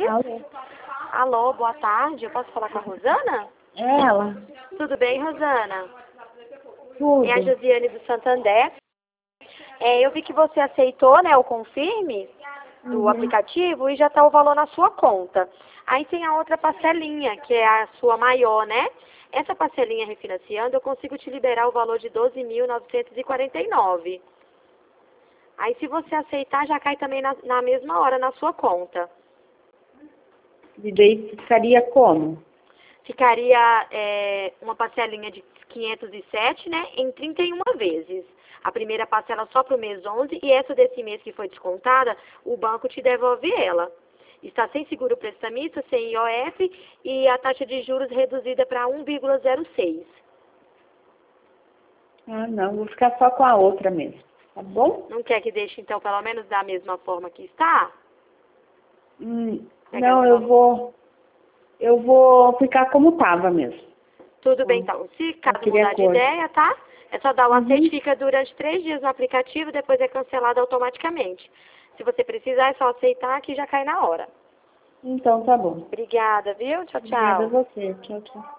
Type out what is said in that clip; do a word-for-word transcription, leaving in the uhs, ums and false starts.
Alô? Alô, boa tarde. Eu posso falar com a Rosana? É ela. Tudo bem, Rosana? Tudo. É a Josiane do Santander. É, eu vi que você aceitou, né, o confirme do Uhum. aplicativo e já está o valor na sua conta. Aí tem a outra parcelinha, que é a sua maior, né? Essa parcelinha refinanciando, eu consigo te liberar o valor de doze mil novecentos e quarenta e nove. Aí se você aceitar, já cai também na, na mesma hora na sua conta. E daí ficaria como? Ficaria é, uma parcelinha de quinhentos e sete, né, em trinta e uma vezes. A primeira parcela só para o mês onze e essa desse mês que foi descontada, o banco te devolve ela. Está sem seguro prestamista, sem I O F e a taxa de juros reduzida para um vírgula zero seis. Ah, não, vou ficar só com a outra mesmo. Tá bom? Não quer que deixe, então, pelo menos da mesma forma que está? Hum, Pega não, no eu valor. vou. Eu vou ficar como tava mesmo. Tudo bem, Com então. Se caso aquele mudar de acordo. ideia, tá? É só dar o aceite, Uhum. fica durante três dias no aplicativo, depois é cancelado automaticamente. Se você precisar, é só aceitar que já cai na hora. Então tá bom. Obrigada, viu? Tchau, Obrigada a tchau. você. Tchau, tchau.